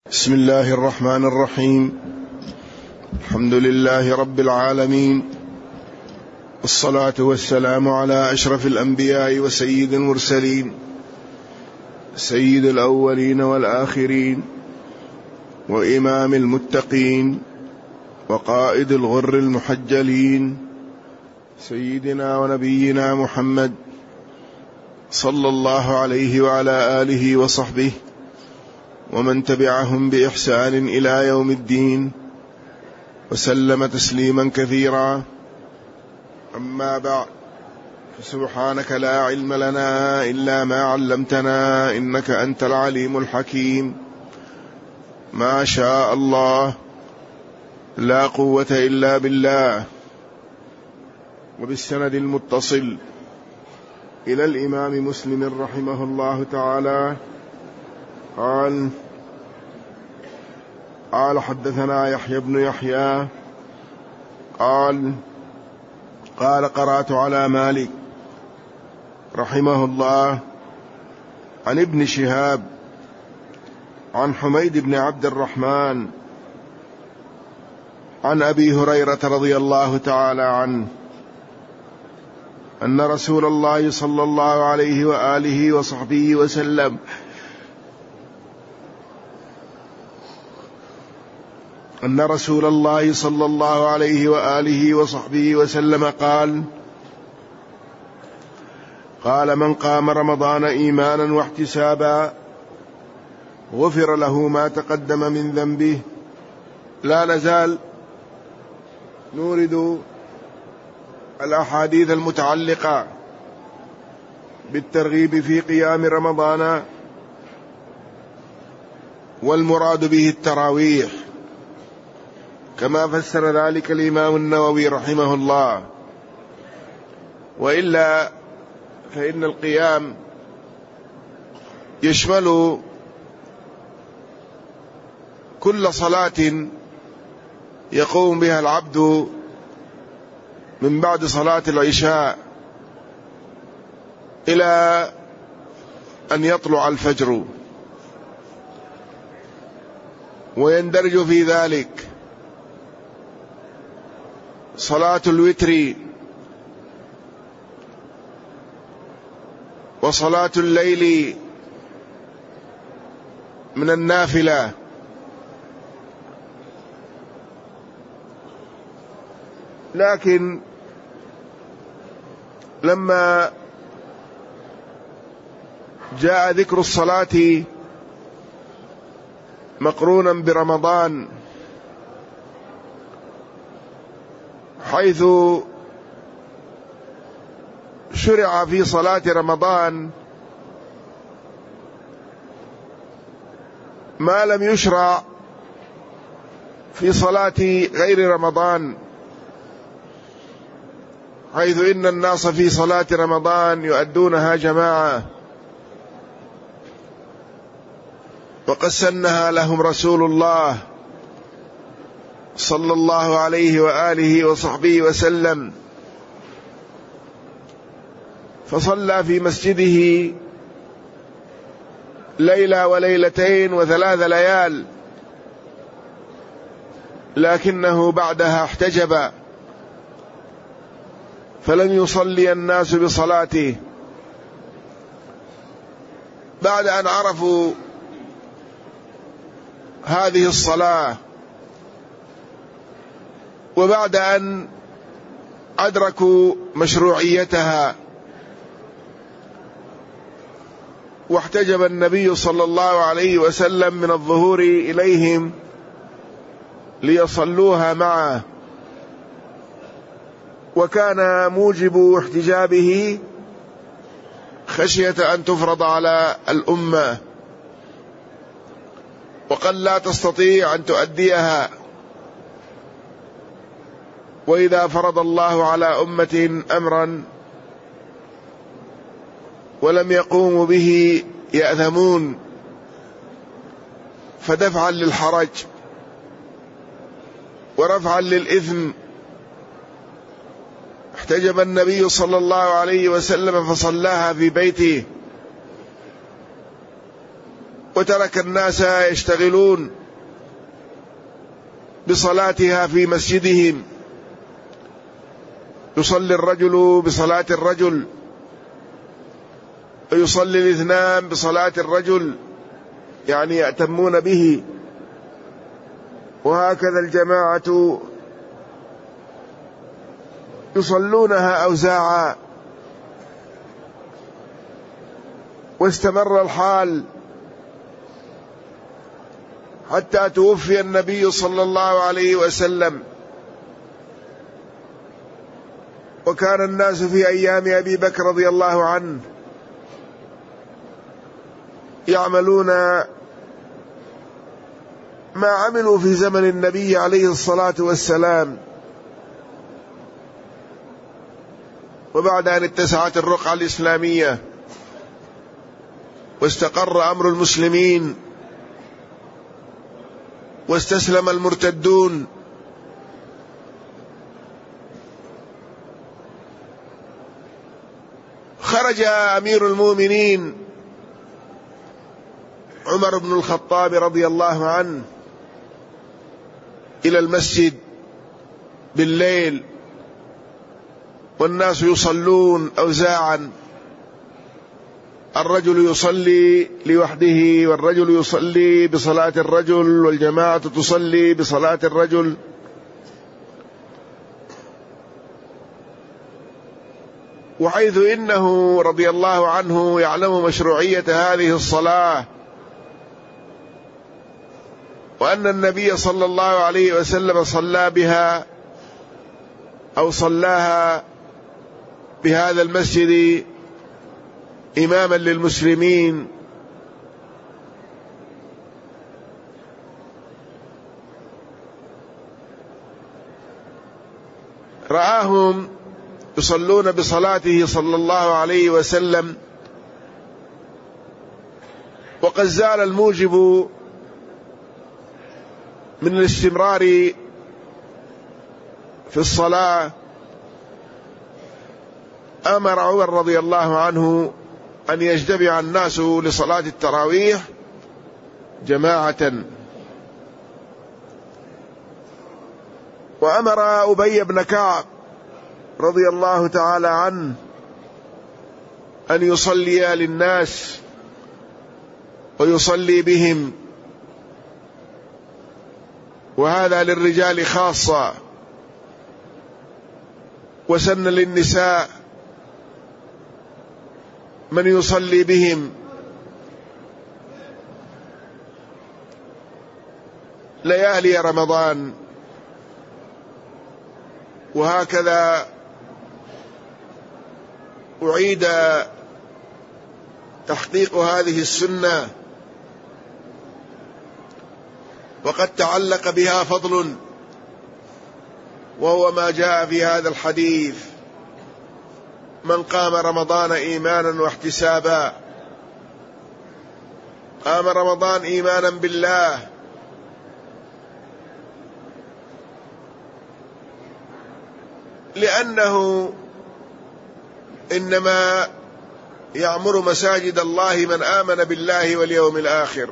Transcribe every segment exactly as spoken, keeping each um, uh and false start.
بسم الله الرحمن الرحيم. الحمد لله رب العالمين، والصلاة والسلام على أشرف الأنبياء وسيد المرسلين، سيد الأولين والآخرين، وإمام المتقين، وقائد الغر المحجلين، سيدنا ونبينا محمد صلى الله عليه وعلى آله وصحبه ومن تبعهم بإحسان إلى يوم الدين، وسلم تسليما كثيرا. أما بعد، فسبحانك لا علم لنا إلا ما علمتنا إنك أنت العليم الحكيم. ما شاء الله، لا قوة إلا بالله. وبالسند المتصل إلى الإمام مسلم رحمه الله تعالى قال قال حدثنا يحيى بن يحيى قال قال قرأت على مالك رحمه الله عن ابن شهاب عن حميد بن عبد الرحمن عن أبي هريرة رضي الله تعالى عنه أن رسول الله صلى الله عليه وآله وصحبه وسلم أن رسول الله صلى الله عليه وآله وصحبه وسلم قال قال من قام رمضان إيمانا واحتسابا غفر له ما تقدم من ذنبه. لا نزال نورد الأحاديث المتعلقة بالترغيب في قيام رمضان، والمراد به التراويح كما فسر ذلك الإمام النووي رحمه الله. وإلا فإن القيام يشمل كل صلاة يقوم بها العبد من بعد صلاة العشاء إلى أن يطلع الفجر، ويندرج في ذلك صلاة الوتر وصلاة الليل من النافلة، لكن لما جاء ذكر الصلاة مقرونا برمضان، حيث شرع في صلاة رمضان ما لم يشرع في صلاة غير رمضان، حيث إن الناس في صلاة رمضان يؤدونها جماعة، وقد سنها لهم رسول الله صلى الله عليه وآله وصحبه وسلم، فصلى في مسجده ليلة وليلتين وثلاث ليال، لكنه بعدها احتجب فلم يصلي الناس بصلاته. بعد أن عرفوا هذه الصلاة، وبعد أن أدركوا مشروعيتها، واحتجب النبي صلى الله عليه وسلم من الظهور إليهم ليصلوها معه، وكان موجب احتجابه خشية أن تفرض على الأمة، وقد لا تستطيع أن تؤديها. وإذا فرض الله على أمة أمرا ولم يقوموا به يأثمون، فدفعا للحرج ورفعا للإثم احتجب النبي صلى الله عليه وسلم فصلاها في بيته، وترك الناس يشتغلون بصلاتها في مسجدهم، يصلي الرجل بصلاة الرجل، ويصلي الاثنان بصلاة الرجل، يعني يأتمون به. وهكذا الجماعة يصلونها أوزاعا. واستمر الحال حتى توفي النبي صلى الله عليه وسلم، وكان الناس في أيام أبي بكر رضي الله عنه يعملون ما عملوا في زمن النبي عليه الصلاة والسلام. وبعد أن اتسعت الرقعة الإسلامية واستقر أمر المسلمين واستسلم المرتدون، خرج أمير المؤمنين عمر بن الخطاب رضي الله عنه إلى المسجد بالليل، والناس يصلون أوزاعا، الرجل يصلي لوحده، والرجل يصلي بصلاة الرجل، والجماعة تصلي بصلاة الرجل. وحيث إنه رضي الله عنه يعلم مشروعية هذه الصلاة، وأن النبي صلى الله عليه وسلم صلى بها أو صلاها بهذا المسجد إماما للمسلمين، رآهم يصلون بصلاته صلى الله عليه وسلم، وقد زال الموجب من الاستمرار في الصلاة. أمر عمر رضي الله عنه أن يجتمع الناس لصلاة التراويح جماعة، وأمر أبي بن كعب رضي الله تعالى عنه أن يصلي للناس ويصلي بهم، وهذا للرجال خاصة، وسن للنساء من يصلي بهم ليالي رمضان. وهكذا أعيد تحقيق هذه السنة، وقد تعلق بها فضل، وهو ما جاء في هذا الحديث: من قام رمضان إيمانا واحتسابا. قام رمضان إيمانا بالله، لأنه إنما يعمر مساجد الله من آمن بالله واليوم الآخر.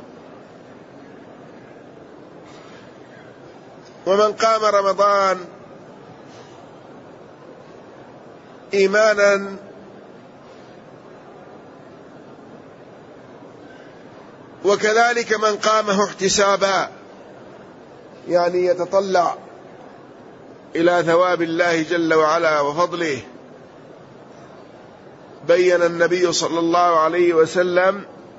ومن قام رمضان إيمانا وكذلك من قامه احتسابا، يعني يتطلع إلى ثواب الله جل وعلا وفضله. بين النبي صلى الله عليه وسلم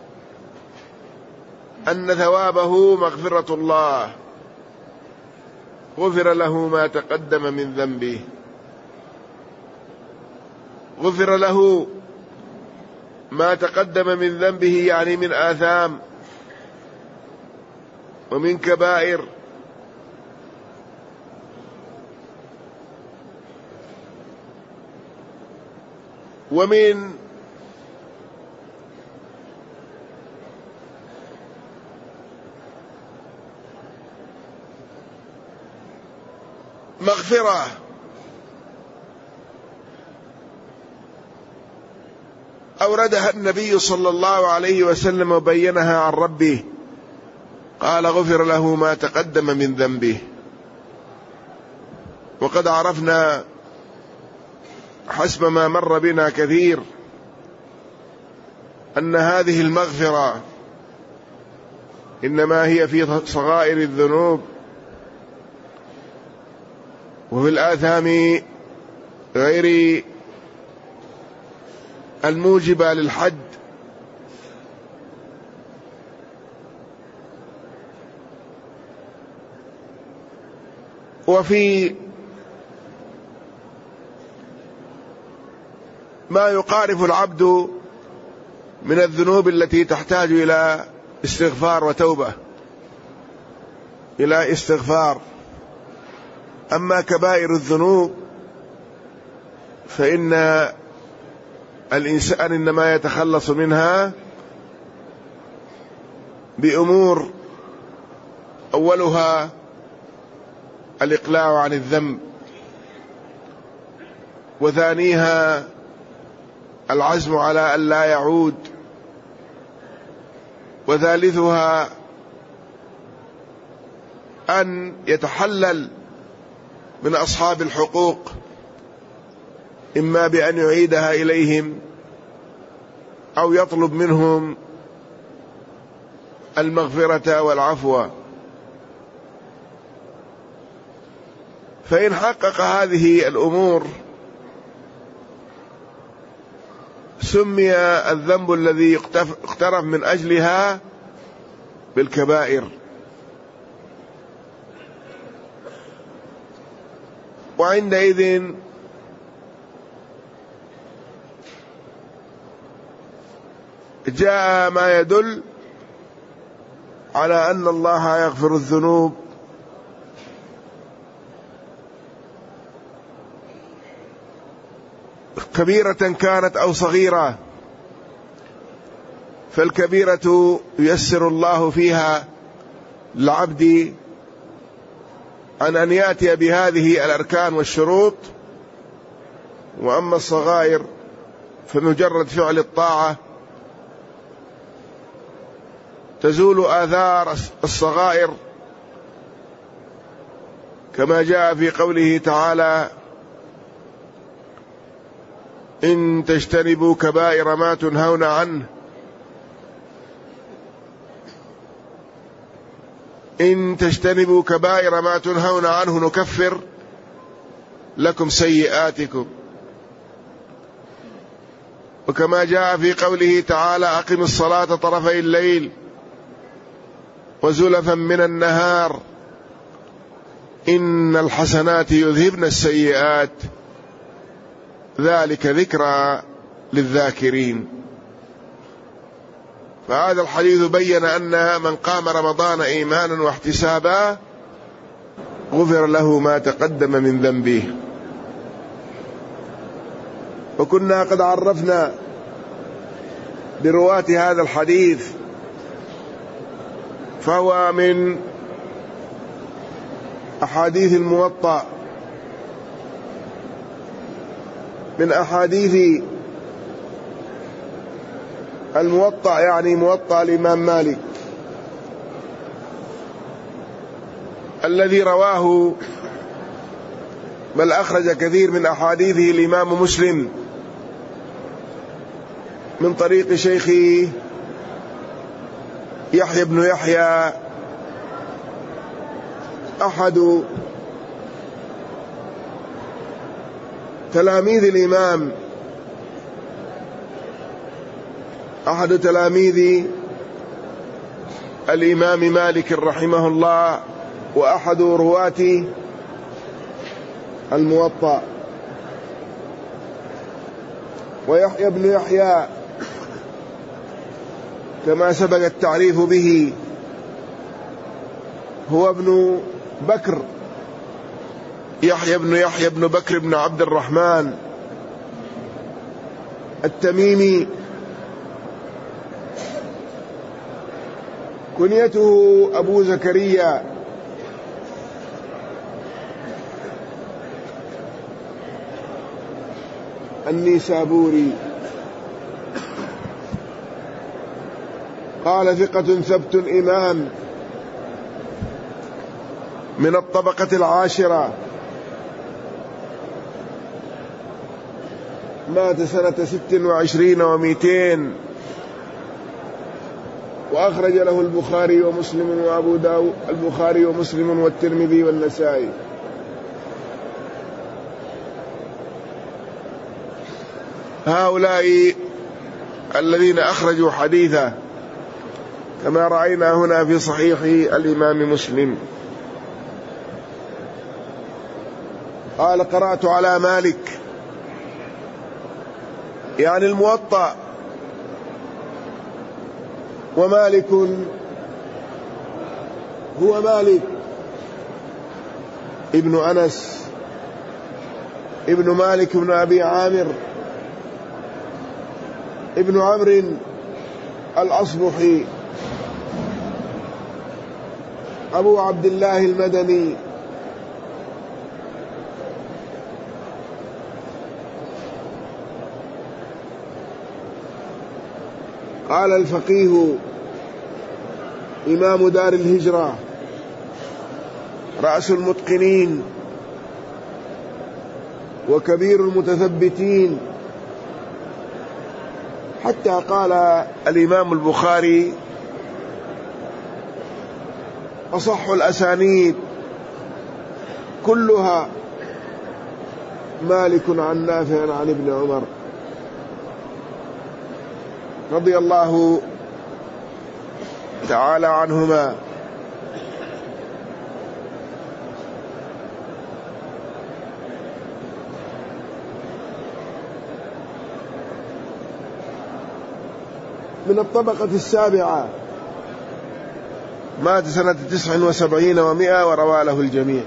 أن ثوابه مغفرة الله، غفر له ما تقدم من ذنبه، غفر له ما تقدم من ذنبه، يعني من آثام ومن كبائر. ومن مغفرة أوردها النبي صلى الله عليه وسلم وبينها عن ربه، قال: غفر له ما تقدم من ذنبه. وقد عرفنا حسب ما مر بنا كثير أن هذه المغفرة إنما هي في صغائر الذنوب، وفي الآثام غير الموجبة للحد. وفي ما يقارف العبد من الذنوب التي تحتاج إلى استغفار وتوبة، إلى استغفار. أما كبائر الذنوب فإن الإنسان إنما يتخلص منها بأمور أولها الإقلاع عن الذنب، وثانيها العزم على أن لا يعود، وثالثها أن يتحلل من أصحاب الحقوق، إما بأن يعيدها إليهم أو يطلب منهم المغفرة والعفو. فإن حقق هذه الأمور سمي الذنب الذي اقترف من أجلها بالكبائر. وعندئذ جاء ما يدل على أن الله يغفر الذنوب كبيرة كانت أو صغيرة. فالكبيرة ييسر الله فيها للعبد عن أن يأتي بهذه الأركان والشروط، وأما الصغائر فمجرد فعل الطاعة تزول آثار الصغائر، كما جاء في قوله تعالى: إن تجتنبوا كبائر ما تنهون عنه إن تجتنبوا كبائر ما تنهون عنه نكفر لكم سيئاتكم. وكما جاء في قوله تعالى: أقم الصلاة طرفي الليل وزلفا من النهار إن الحسنات يذهبن السيئات ذلك ذكرى للذاكرين. فهذا الحديث بين أن من قام رمضان إيمانا واحتسابا غفر له ما تقدم من ذنبه. وكنا قد عرفنا برواة هذا الحديث، فهو من أحاديث الموطأ، من أحاديث الموطأ، يعني موطأ الإمام مالك الذي رواه بل أخرج كثير من أحاديثه الإمام مسلم من طريق شيخه يحيى بن يحيى أحد تلاميذ الإمام أحد تلاميذ الإمام مالك رحمه الله، وأحد رواة الموطأ. ويحيى بن يحيى كما سبق التعريف به هو ابن بكر، يحيى بن يحيى بن بكر بن عبد الرحمن التميمي، كنيته أبو زكريا، النيسابوري. قال: ثقة ثبت إمام من الطبقة العاشرة، مات سنة ست وعشرين ومئتين، وأخرج له البخاري ومسلم وأبو داود، البخاري ومسلم والترمذي والنسائي. هؤلاء الذين أخرجوا حديثه كما رأينا هنا في صحيح الإمام مسلم. قال: قرأت على مالك، يعني الموطأ، ومالك هو مالك ابن أنس ابن مالك ابن أبي عامر ابن عمرو الأصبحي أبو عبد الله المدني، قال الفقيه إمام دار الهجرة رأس المتقنين وكبير المتثبتين، حتى قال الإمام البخاري: أصح الأسانيد كلها مالك عن نافع عن ابن عمر رضي الله تعالى عنهما. من الطبقة السابعة، مات سنة تسع وسبعين ومئة وروى له الجميع.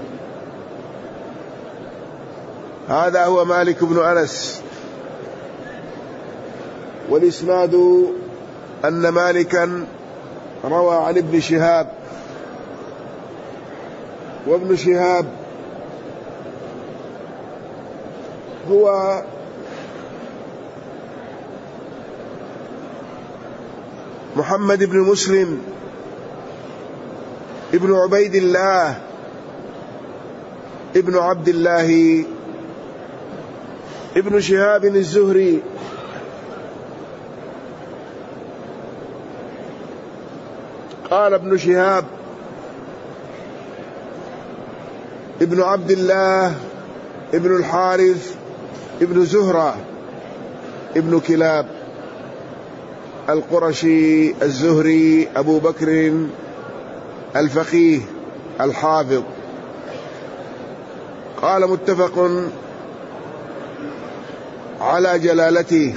هذا هو مالك بن أنس. والإسناد أن مالكا روى عن ابن شهاب، وابن شهاب هو محمد بن مسلم ابن عبيد الله ابن عبد الله ابن شهاب الزهري، قال ابن شهاب: ابن عبد الله ابن الحارث ابن زهرة ابن كلاب القرشي الزهري أبو بكر الفقيه الحافظ. قال: متفق على جلالته.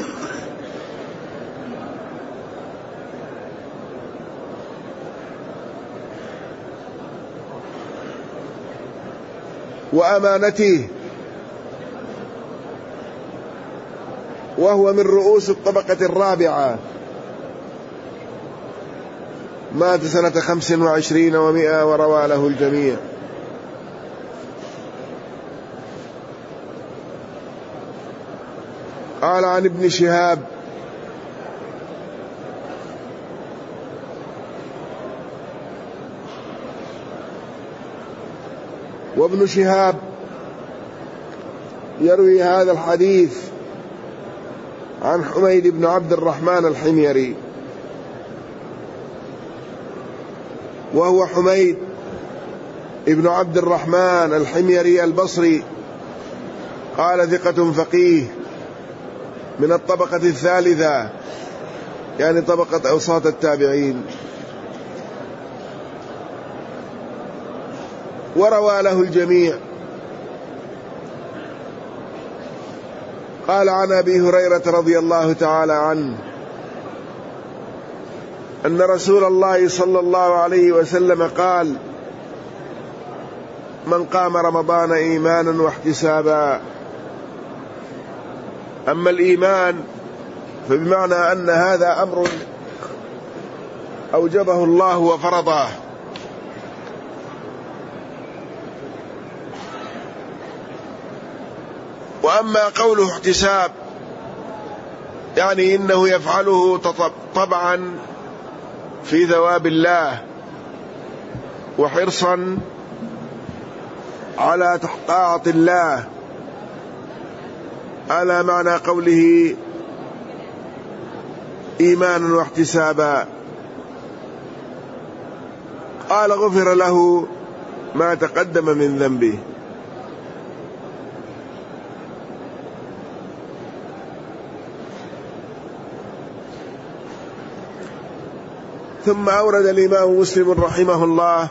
وأمانته، وهو من رؤوس الطبقة الرابعة، مات سنة خمس وعشرين ومئة وروى له الجميع. قال عن ابن شهاب: وابن شهاب يروي هذا الحديث عن حميد بن عبد الرحمن الحميري، وهو حميد ابن عبد الرحمن الحميري البصري، قال: ثقة فقيه من الطبقة الثالثة، يعني طبقة أوساط التابعين، وروى له الجميع. قال عن أبي هريرة رضي الله تعالى عنه أن رسول الله صلى الله عليه وسلم قال: من قام رمضان إيمانا واحتسابا. أما الإيمان فبمعنى أن هذا أمر أوجبه الله وفرضه، وأما قوله احتساب يعني إنه يفعله طبعا في ثواب الله وحرصا على طاعة الله، على معنى قوله إيمانا واحتسابا. قال غفر له ما تقدم من ذنبه. ثم أورد الإمام مسلم رحمه الله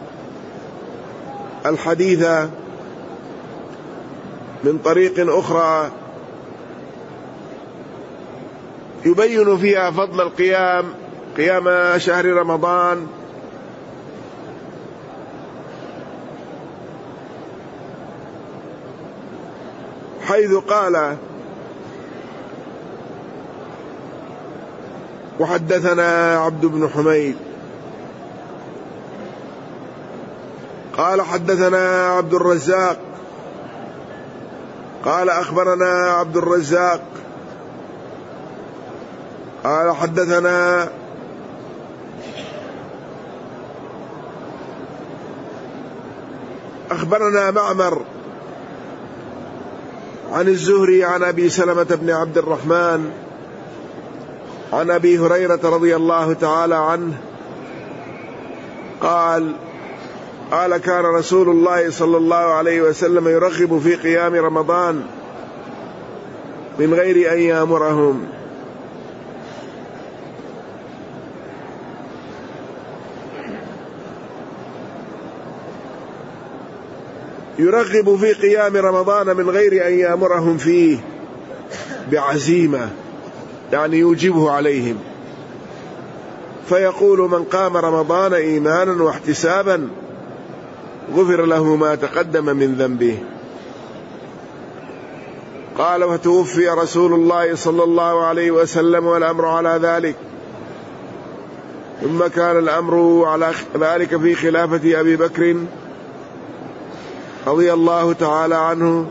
الحديث من طريق أخرى يبين فيها فضل القيام قيام شهر رمضان، حيث قال: وحدثنا عبد بن حميد قال حدثنا عبد الرزاق قال أخبرنا عبد الرزاق قال حدثنا أخبرنا معمر عن الزهري عن أبي سلمة بن عبد الرحمن عن أبي هريرة رضي الله تعالى عنه قال قال كان رسول الله صلى الله عليه وسلم يرغب في قيام رمضان من غير أن يأمرهم. يرغب في قيام رمضان من غير أن يأمرهم فيه بعزيمة، يعني يوجبه عليهم، فيقول: من قام رمضان إيمانا واحتسابا غفر له ما تقدم من ذنبه. قال: وتوفي رسول الله صلى الله عليه وسلم والأمر على ذلك، ثم كان الأمر على ذلك في خلافة أبي بكر رضي الله تعالى عنه،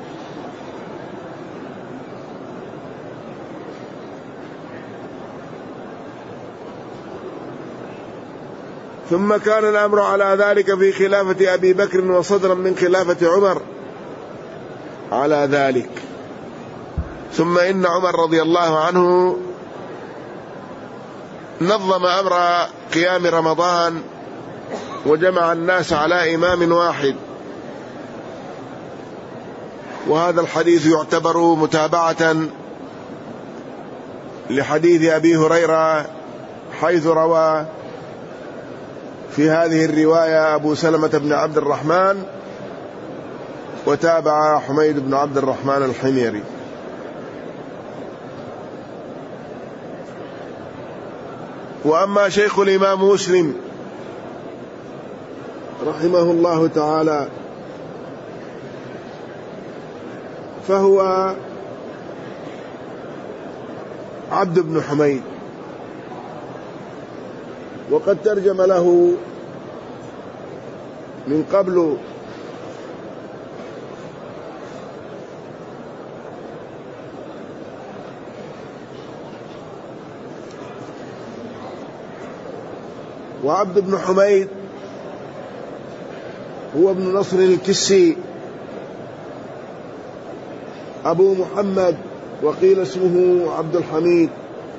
ثم كان الأمر على ذلك في خلافة أبي بكر وصدرا من خلافة عمر على ذلك. ثم إن عمر رضي الله عنه نظم أمر قيام رمضان وجمع الناس على إمام واحد، وهذا الحديث يعتبر متابعة لحديث أبي هريرة، حيث روى في هذه الرواية أبو سلمة بن عبد الرحمن وتابع حميد بن عبد الرحمن الحميري. وأما شيخ الإمام مسلم رحمه الله تعالى فهو عبد بن حميد، وقد ترجم له من قبل وعبد بن حميد هو ابن نصر الكسي أبو محمد، وقيل اسمه عبد الحميد.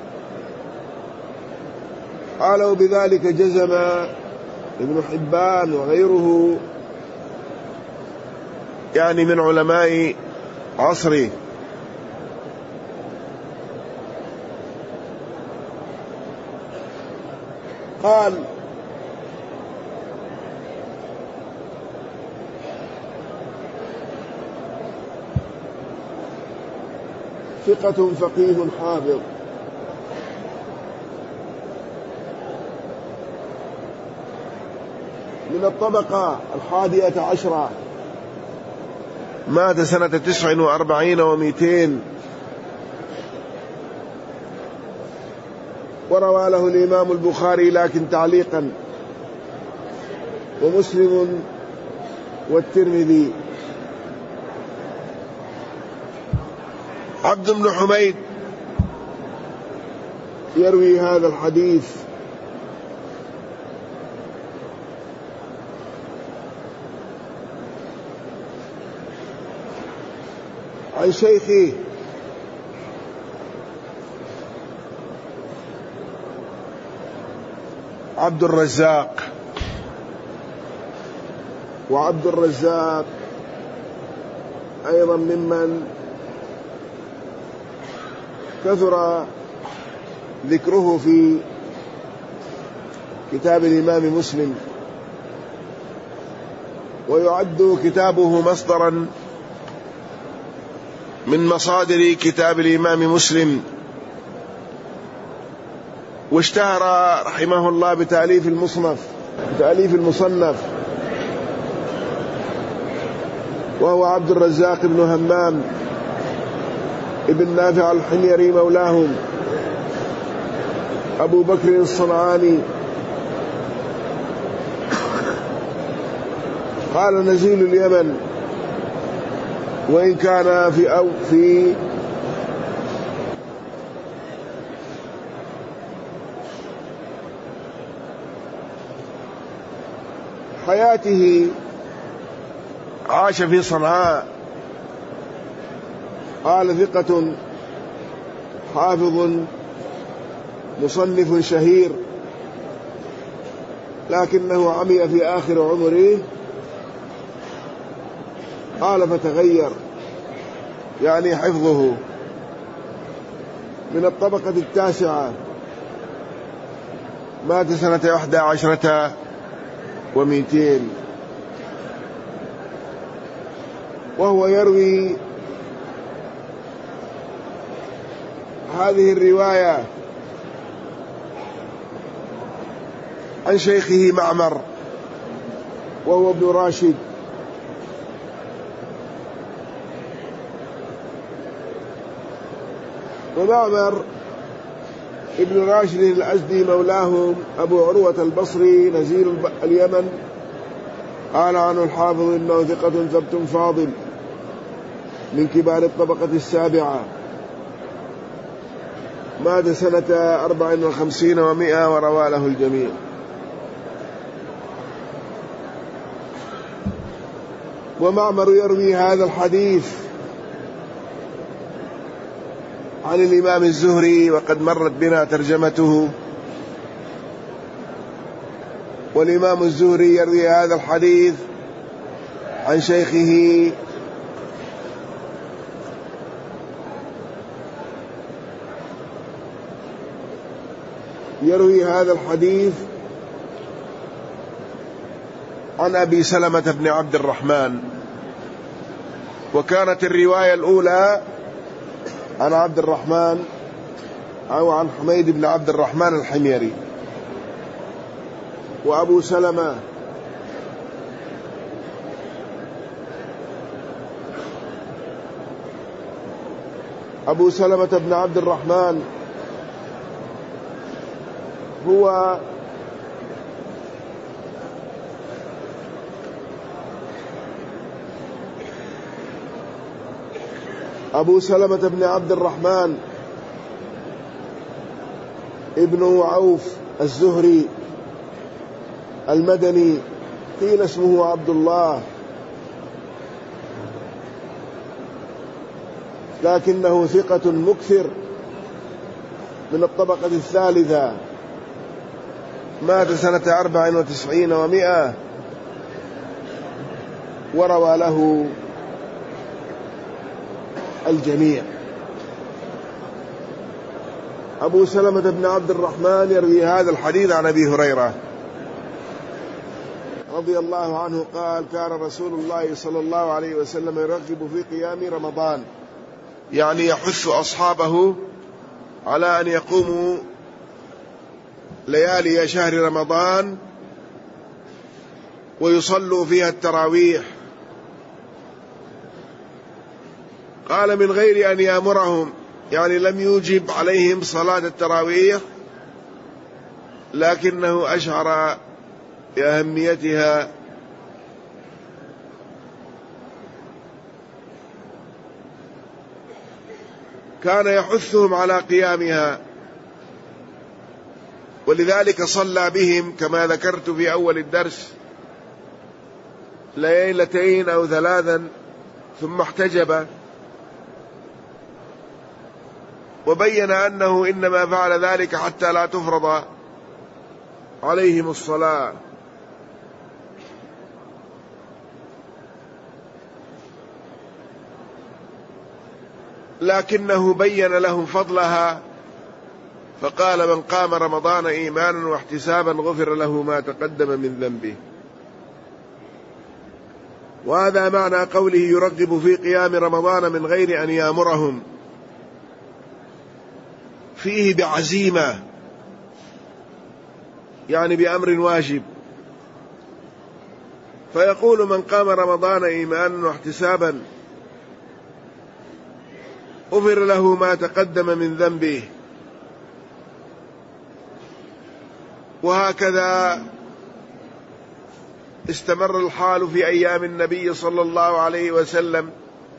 قالوا بذلك جزم ابن حبان وغيره، يعني من علماء عصره. قال: ثقة فقيه حافظ، من الطبقة الحادية عشرة، مات سنة تسع وأربعين ومئتين، وروى له الإمام البخاري لكن تعليقا، ومسلم والترمذي. عبد بن حميد يروي هذا الحديث عن شيخه عبد الرزاق. وعبد الرزاق أيضا ممن كثر ذكره في كتاب الإمام مسلم، ويعد كتابه مصدرا من مصادر كتاب الإمام مسلم، واشتهر رحمه الله بتأليف المصنف بتأليف المصنف وهو عبد الرزاق بن همام ابن نافع الحميري مولاهم أبو بكر الصنعاني. قال نزيل اليمن، وإن كان في أو في حياته عاش في صنعاء. قال ثقة حافظ مصنف شهير، لكنه عمي في آخر عمره. قال فتغير، يعني حفظه، من الطبقة التاسعة، مات سنة إحدى عشرة ومئتين، وهو يروي هذه الرواية عن شيخه معمر وهو ابن راشد. ومعمر ابن راشد الأزدي مولاهم أبو عروة البصري نزيل اليمن. قال عنه الحافظ إنه ثقة ثبت فاضل من كبار الطبقة السابعة، مات سنة أربع وخمسين ومئة، وروى له الجميع. ومعمر يروي هذا الحديث عن الإمام الزهري، وقد مرت بنا ترجمته. والإمام الزهري يروي هذا الحديث عن شيخه يروي هذا الحديث عن أبي سلمة بن عبد الرحمن. وكانت الرواية الأولى عن عبد الرحمن أو عن حميد بن عبد الرحمن الحميري. وأبو سلمة أبو سلمة بن عبد الرحمن هو أبو سلمة بن عبد الرحمن ابن عوف الزهري المدني، قيل اسمه عبد الله، لكنه ثقة مكثر من الطبقة الثالثة، مات سنة أربع وتسعين ومئة، وروى له الجميع. أبو سلمة بن عبد الرحمن يروي هذا الحديث عن أبي هريرة رضي الله عنه قال كان رسول الله صلى الله عليه وسلم يرغب في قيام رمضان، يعني يحث أصحابه على أن يقوموا ليالي شهر رمضان ويصلوا فيها التراويح. قال من غير أن يأمرهم، يعني لم يوجب عليهم صلاة التراويح، لكنه أشعر بأهميتها كان يحثهم على قيامها، ولذلك صلى بهم كما ذكرت في أول الدرس ليلتين أو ثلاثا ثم احتجب، وبين أنه إنما فعل ذلك حتى لا تفرض عليهم الصلاة. لكنه بين لهم فضلها فقال: من قام رمضان إيمانا واحتسابا غفر له ما تقدم من ذنبه. وهذا معنى قوله: يرغب في قيام رمضان من غير أن يأمرهم، فيه بعزيمة، يعني بأمر واجب. فيقول: من قام رمضان إيمانا واحتسابا غفر له ما تقدم من ذنبه. وهكذا استمر الحال في أيام النبي صلى الله عليه وسلم.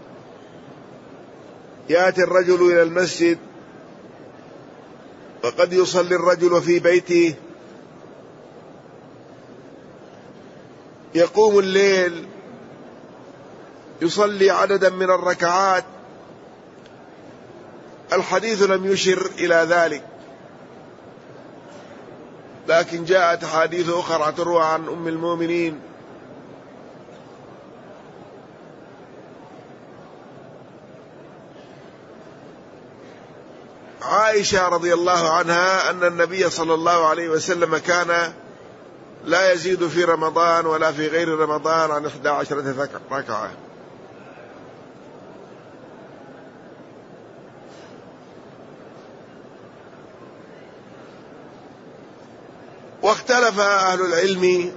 يأتي الرجل إلى المسجد وقد يصلي الرجل في بيته، يقوم الليل يصلي عددا من الركعات. الحديث لم يشر إلى ذلك، لكن جاءت حديث أخرى تروى عن أم المؤمنين عائشة رضي الله عنها أن النبي صلى الله عليه وسلم كان لا يزيد في رمضان ولا في غير رمضان عن إحدى عشرة ركعة. واختلف أهل العلم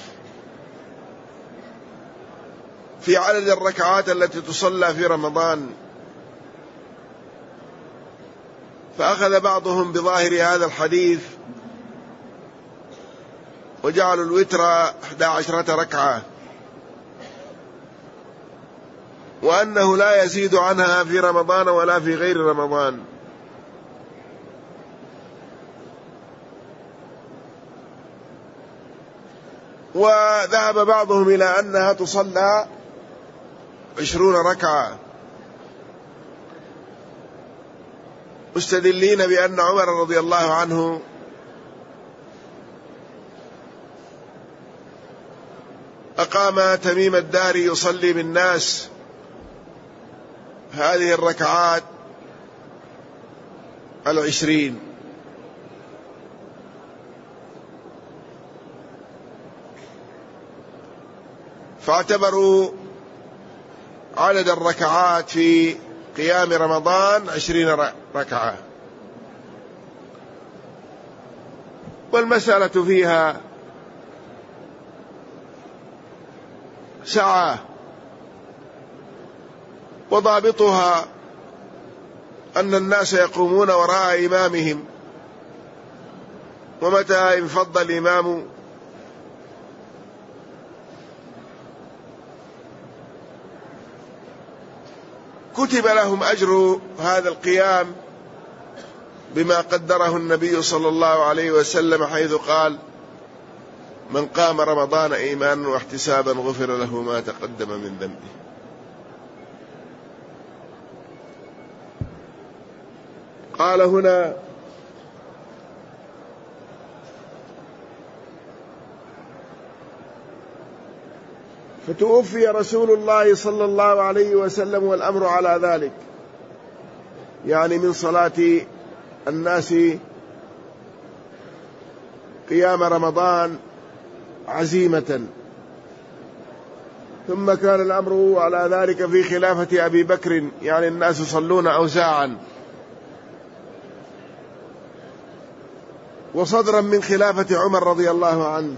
في عدد الركعات التي تصلى في رمضان، فأخذ بعضهم بظاهر هذا الحديث وجعلوا الوتر إحدى عشرة ركعة، وأنه لا يزيد عنها في رمضان ولا في غير رمضان. وذهب بعضهم إلى أنها تصلى عشرون ركعة، مستدلين بأن عمر رضي الله عنه أقام تميم الداري يصلي بالناس هذه الركعات العشرين، فاعتبروا عدد الركعات في قيام رمضان عشرين ركعة. والمسألة فيها سعة، وضابطها أن الناس يقومون وراء إمامهم، ومتى انفض الإمام كتب لهم أجر هذا القيام بما قدره النبي صلى الله عليه وسلم، حيث قال: من قام رمضان إيمانا واحتسابا غفر له ما تقدم من ذنبه. قال هنا: فتوفي رسول الله صلى الله عليه وسلم والأمر على ذلك، يعني من صلاة الناس قيام رمضان عزيمة. ثم كان الأمر على ذلك في خلافة أبي بكر، يعني الناس يصلون أوساعا، وصدرا من خلافة عمر رضي الله عنه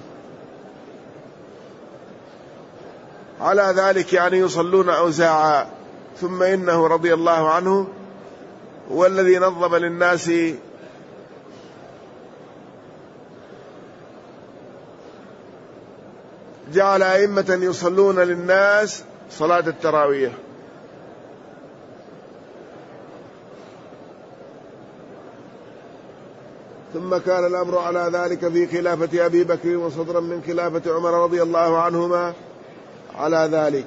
على ذلك، يعني يصلون أوساعا. ثم إنه رضي الله عنه هو الذي نظم للناس جعل أئمة يصلون للناس صلاة التراويح. ثم كان الأمر على ذلك في خلافة أبي بكر، وصدرا من خلافة عمر رضي الله عنهما على ذلك.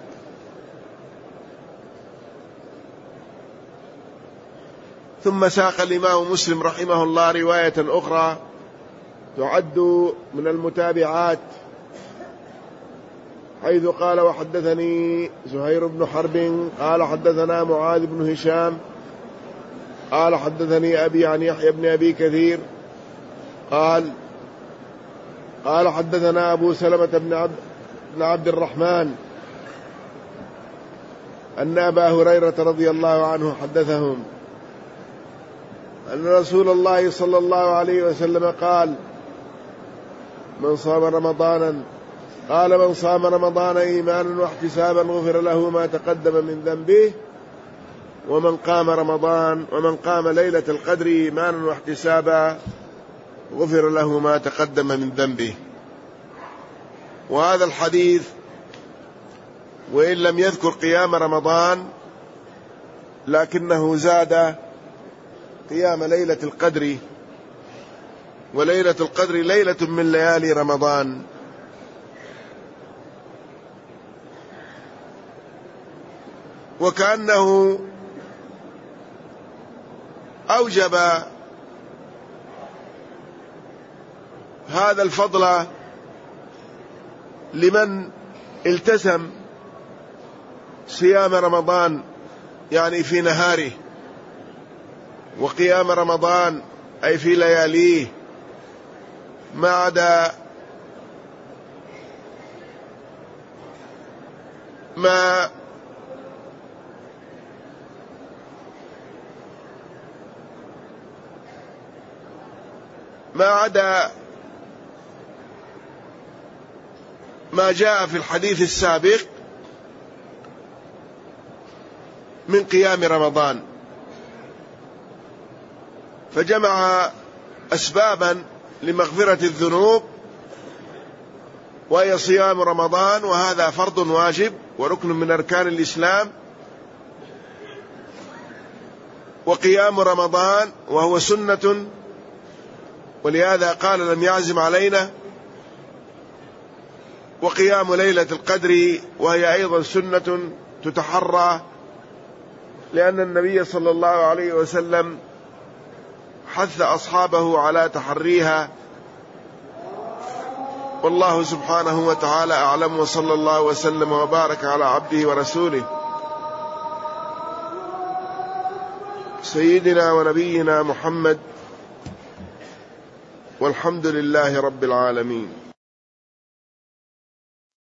ثم ساق الإمام مسلم رحمه الله رواية أخرى تعد من المتابعات، حيث قال وحدثني زهير بن حرب قال حدثنا معاذ بن هشام قال حدثني أبي عن يحيى بن أبي كثير قال قال حدثنا أبو سلمة بن عبد, بن عبد الرحمن أن أبا هريرة رضي الله عنه حدثهم أن رسول الله صلى الله عليه وسلم قال من صام رمضانا قال من صام رمضان إيمانا واحتسابا غفر له ما تقدم من ذنبه ومن قام رمضان ومن قام ليلة القدر إيمانا واحتسابا غفر له ما تقدم من ذنبه. وهذا الحديث وإن لم يذكر قيام رمضان لكنه زاد قيام ليلة القدر، وليلة القدر ليلة من ليالي رمضان. وكأنه أوجب هذا الفضل لمن التزم صيام رمضان يعني في نهاره، وقيام رمضان أي في لياليه، ما عدا ما ما عدا ما جاء في الحديث السابق من قيام رمضان، فجمع أسبابا لمغفرة الذنوب وهي صيام رمضان، وهذا فرض واجب وركن من أركان الإسلام، وقيام رمضان وهو سنة، ولهذا قال لم يعزم علينا، وقيام ليلة القدر وهي أيضا سنة تتحرى، لأن النبي صلى الله عليه وسلم حث أصحابه على تحريها. والله سبحانه وتعالى أعلم، وصلى الله وسلم وبارك على عبده ورسوله سيدنا ونبينا محمد، والحمد لله رب العالمين.